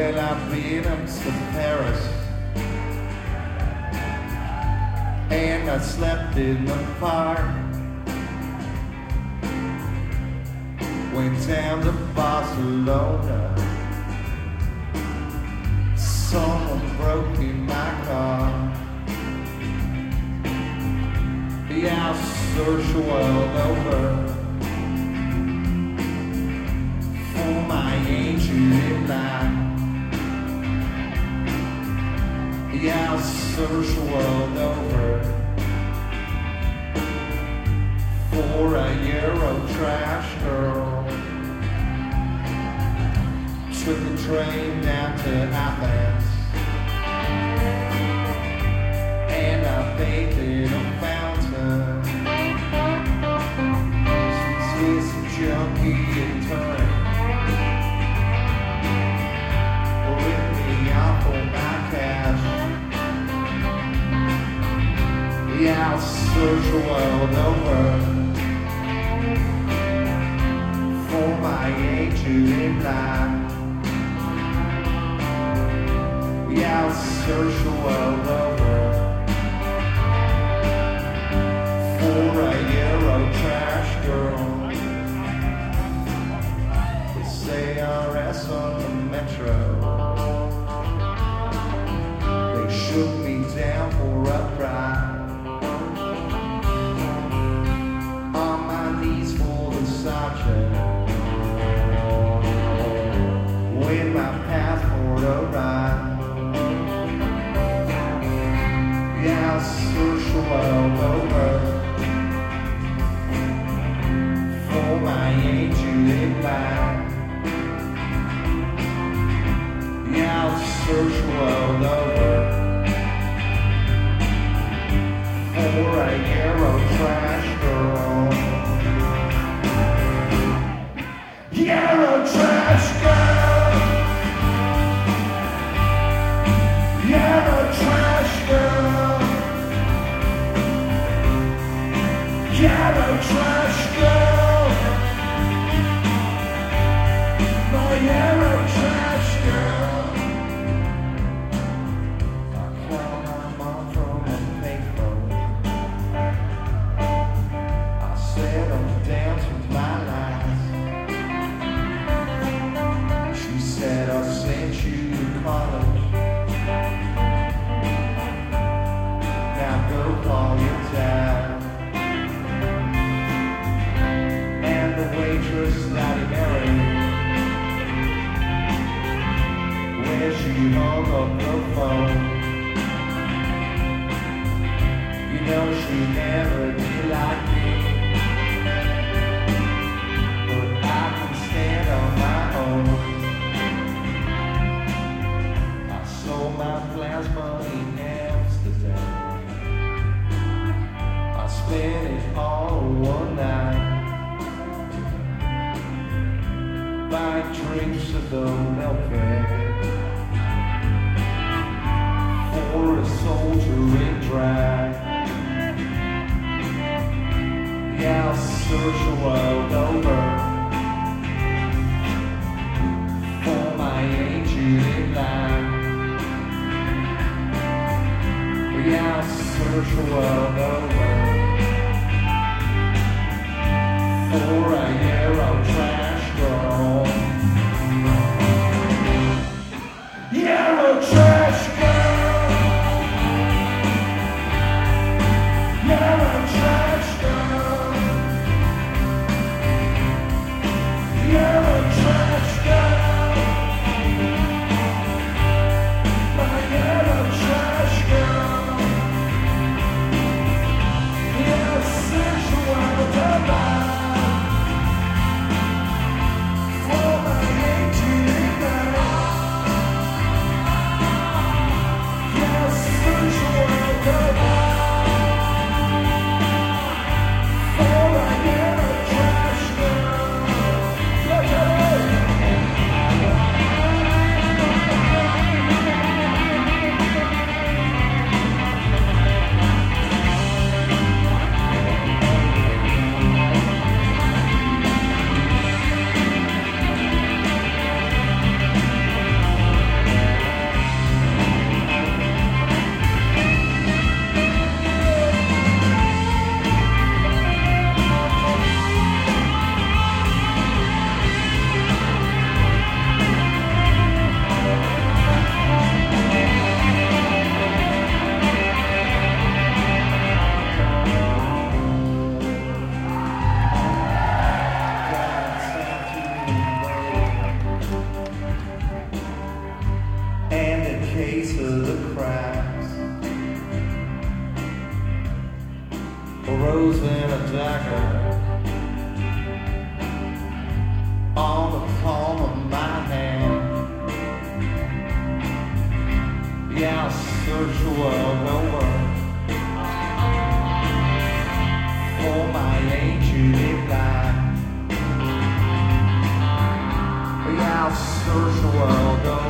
Well, I've been up to Paris, and I slept in the park. Went down to Barcelona, someone broke in my car. Yeah, I'll search the world over for my angel in black. Yeah, I'll search the world over for a Euro trash girl. Took the train down to Athens, and I bathed in a fountain. She's a junkie in turn, rip me off for my cash. Yeah, I'll search the world over for my angel in black. Yeah, I'll search the world over for a Euro trash girl. They say RS on the metro, they shook me down for a ride. On my knees for the sergeant, when my passport arrived. Yeah, I'll search the world over for my angel in black. Yeah, I'll search the world over for a Euro trash girl. Euro trash girl. Euro trash girl. Euro trash girl. My Euro trash girl. I call my mom from a payphone. I said I'm down to my last. She said I sent you to college. Now go call your dad. And the waitress that he married, when she hung up the phone, you know she never did like me, but I can stand on my own. I sold my plasma in Amsterdam. I spent it all one night, buying drinks at the milk bag for a soldier in drag. Yeah, I'll search the world over for my angel in black. Yeah, I'll search the world over for a Euro trash girl. Euro trash girl. Euro trash girl. Euro trash girl. My Euro trash girl. Yeah, search the world over rose in a dagger on the palm of my hand. Yeah, I'll search the world over for my ancient life. Yeah, I'll search the world over